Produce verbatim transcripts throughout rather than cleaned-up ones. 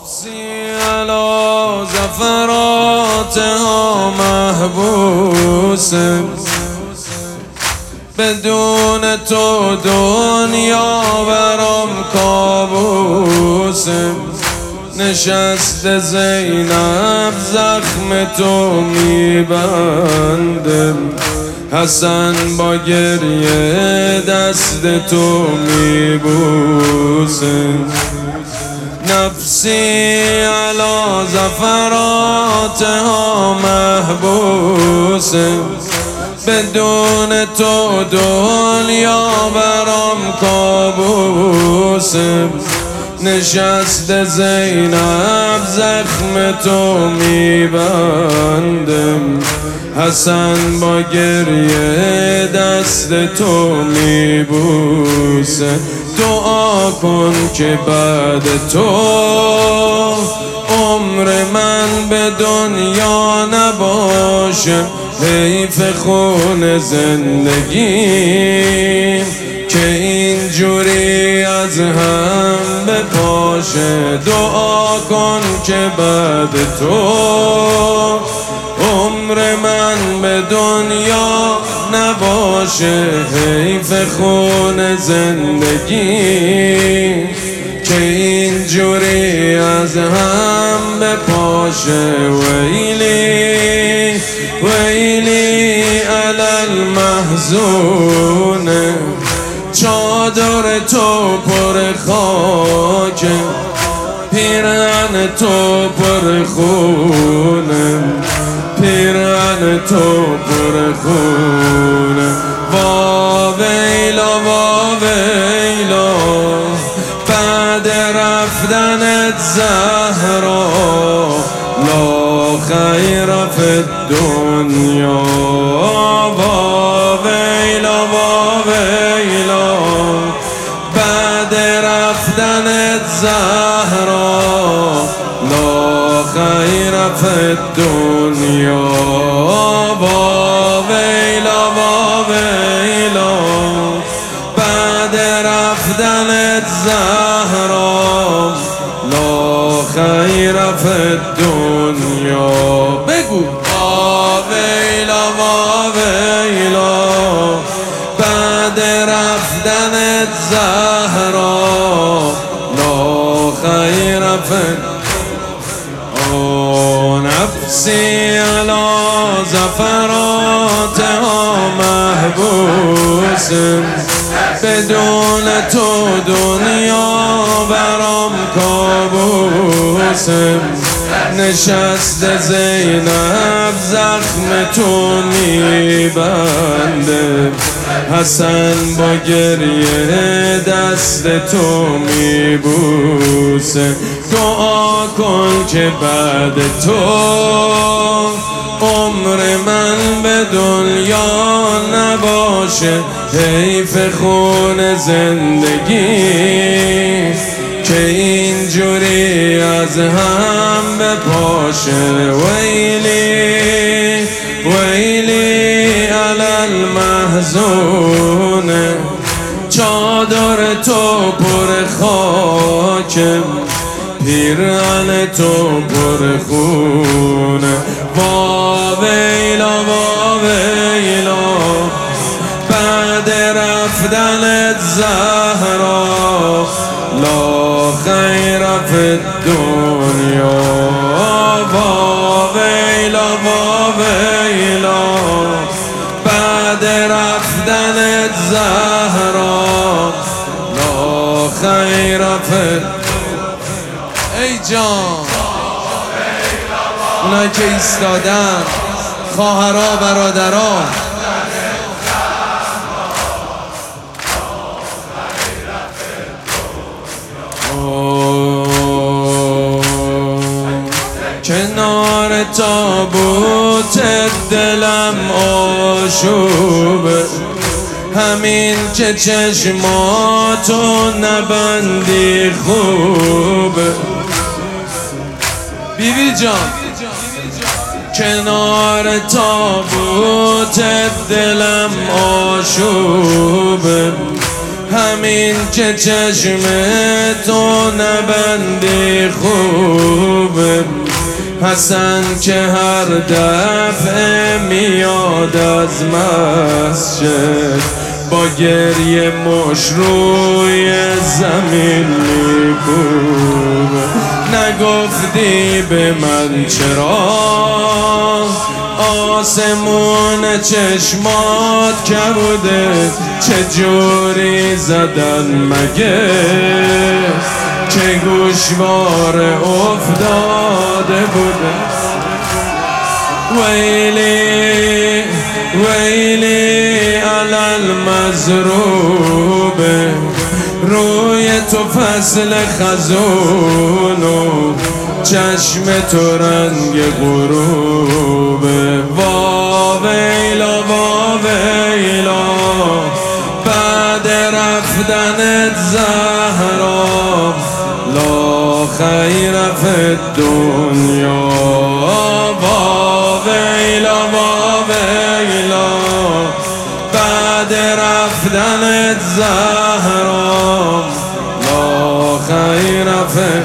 علا زفراتها محبوسه، بدون تو دنیا برام کابوسه. نشسته زینب زخم تو میبنده، حسن با گریه دست تو میبوسه. نفسی علا زفراتها محبوسه، بدون تو دنیا برام کابوسه. نشسته زینب زخم تو میبندم، حسن با گریه دست تو میبوسه. دعا کن که بعد تو عمر من به دنیا نباشه، حیف خون زندگی که اینجوری از هم بپاشه. دعا کن که بعد تو عمر من به دنیا نباشه، حیف خون زندگی که اینجوری از هم بپاشه. ویلی ویلی علی المحزون، چادر تو پر خاکه، پیرهن تو پر خونه، پیرهن تو پر خونه. وا ویلا وا ویلا بعد رفتنت زهرا، لا خیر فی الدنیا. وا ویلا وا ویلا بعد رفتنت زهرا، لا خیر فی الدنیا. وا ویلا وا ویلا بعد رفتنت زهرا، لا خیر فی الدنیا. بگو وا ویلا وا ویلا بعد رفتنت زهرا، لا خیر فی. او نفسی علا زفراتها محبوسه، بدون تو دنیا برام کابوسه. نشسته زینب زخم تو میبنده، حسن با گریه دست تو میبوسه. دعا کن که بعد تو عمر من به دنیا نباشه، حیف خون زندگی که اینجوری از هم بپاشه. ویلی ویلی علی المحزون، چادر تو پر خاکه، پیرهن تو پر خونه. وا ویلا وا ویلا بعد رفتنت زهرا، لا خیر فی الدنیا. وا ویلا وا ویلا بعد رفتنت زهرا، لا خیر فی. ای جان اونایی که ایستادن، خواهرها برادرها، کنار تابوت دلم آشوبه، همین که چشماتو نبندی خوبه. بیبی جان کنار تابوت دلم آشوبه، همین که چشم تو نبندی خوبه. حسن که هر دفعه میاد از مسجد با گریه مش روی زمین میکوبه. نگفتی به من چرا آسمون چشمات کبوده، چجوری زدن مگه که گوشوار افتاده بوده. ویلی ویلی علل مضروبه، روی تو فصل خزون و چشم تو رنگ غروبه. وا ویلا وا ویلا بعد رفتنت زهرا، لا خیر فی الدنیا. وا ویلا وا ویلا بعد رفتنت زهرا، لا خیر فی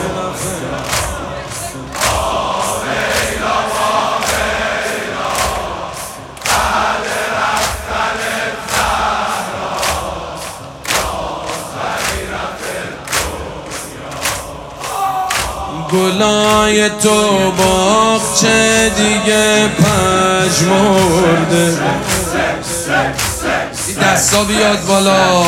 گلای تو باغچه دیگه پژمرده. دستا بیاد بالا.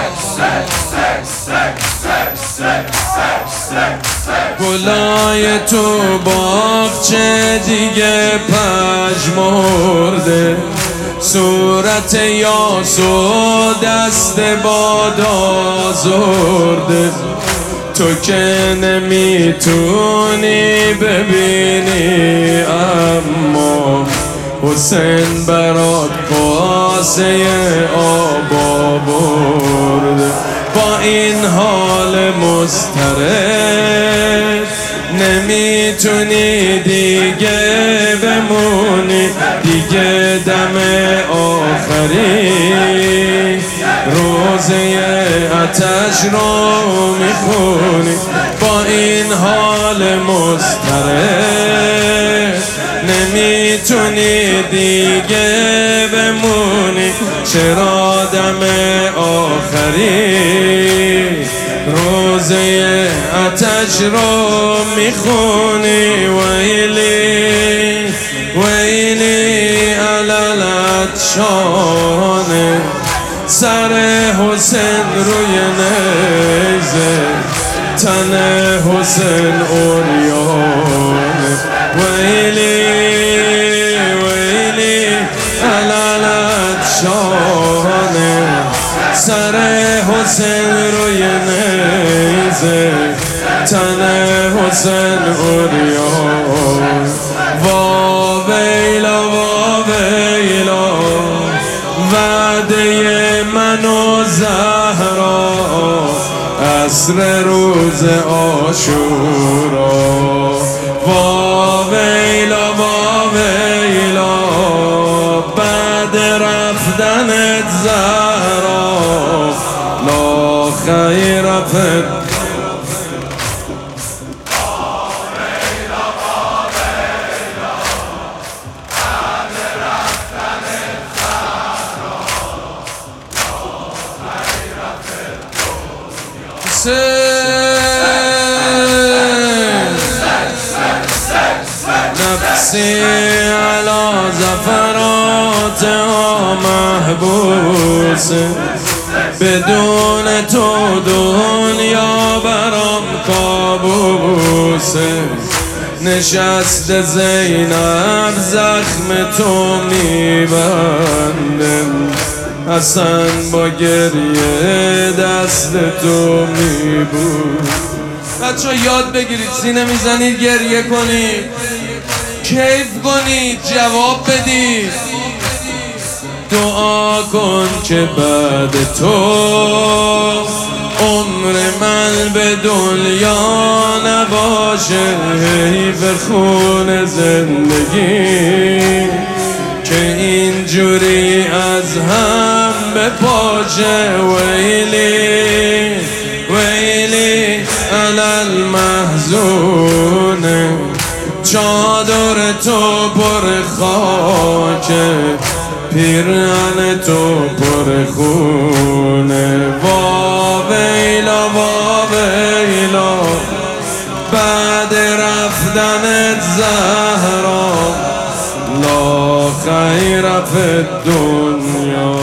گلای تو باغچه دیگه پژمرده، صورت یاسو دست باد آزرده. تو که نمیتونی ببینی اما حسین برات کاسه آب آورده. با این حال مضطرب نمیتونی دیگه بمونی، دیگه دم آخری روزه آتش رو میخونی. با این حال مضطرب نمیتونی دیگه بمونی، چرا دم آخری روزه آتش رو میخونی. ویلی ویلی علل عطشانه، سر حسین روی نیزه، تن حسین اوریانه. ویلی ویلی علل عطشانه، سر حسین روی نیزه، تن حسین اوریانه. وا ویلا وا ویلا وعده من و زهرا، عصر روز عاشورا. وا ویلا وا ویلا بعد رفتنت زهرا، لا خیر فی نفسی علی زفرات محبوسه، بدون تو دنیا برام کابوسه. نشست زینب زخم تو میبنده، حسن با گریه دست تو میبود. بچه ها یاد بگیرید سینه میزنید گریه کنید، کیف کنید، جواب بدید. دعا کن که بعد تو عمر من به دنیا نباشه، حیف خون زندگی که اینجوری از هم به پاچه ویلی ویلی انا المحزونه چادر تو پر خاکه پیرهن تو پر خونه وا ویلا وا ویلا بعد رفتنت زهرا لا خیر فی الدنیا